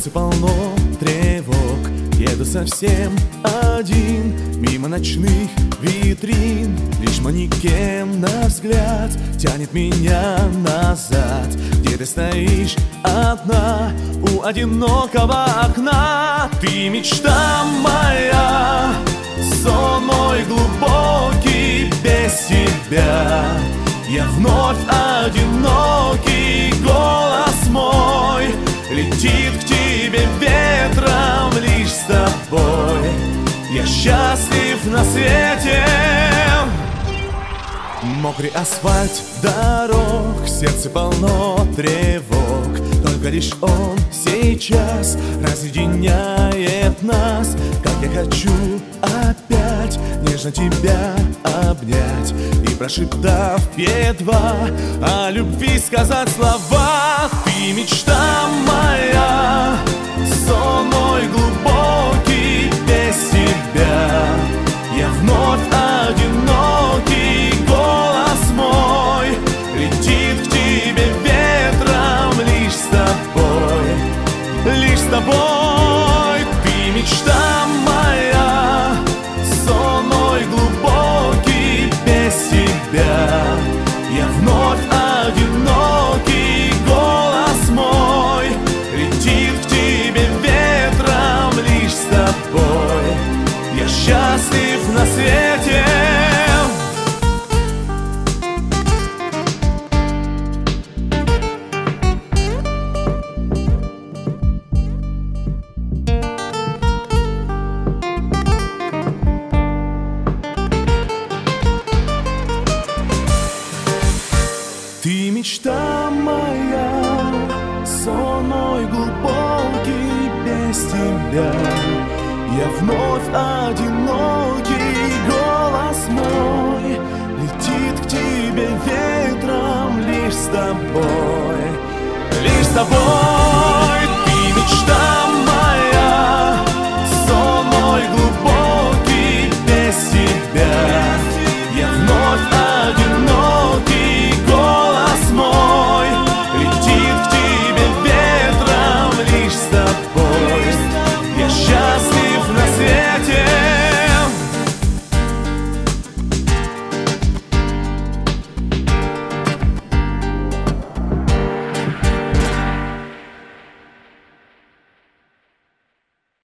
сердце полно тревог. Еду совсем один, мимо ночных витрин. Лишь манекен на взгляд тянет меня назад. Где ты стоишь одна у одинокого окна? Ты мечта моя, сон мой глубокий. Без тебя я вновь одинокий. Голос мой летит к тебе ветром. Лишь с тобой я счастлив на свете. Мокрый асфальт дорог, сердце полно тревог. Только лишь он сейчас разъединяет нас. Как я хочу опять нежно тебя обнять и, прошептав едва о любви, сказать слова. Ты мечта моя, сон мой глубокий. Без тебя я вновь одинокий. Голос мой летит к тебе ветром. Лишь с тобой, лишь с тобой. Ты мечта моя, сон мой глубокий. Без тебя я вновь одинокий. Голос мой летит к тебе ветром. Лишь с тобой я счастлив на свете. Ты мечта моя, сон мой глубокий. Без тебя я вновь одинокий. Голос мой летит к тебе ветром. Лишь с тобой, лишь с тобой.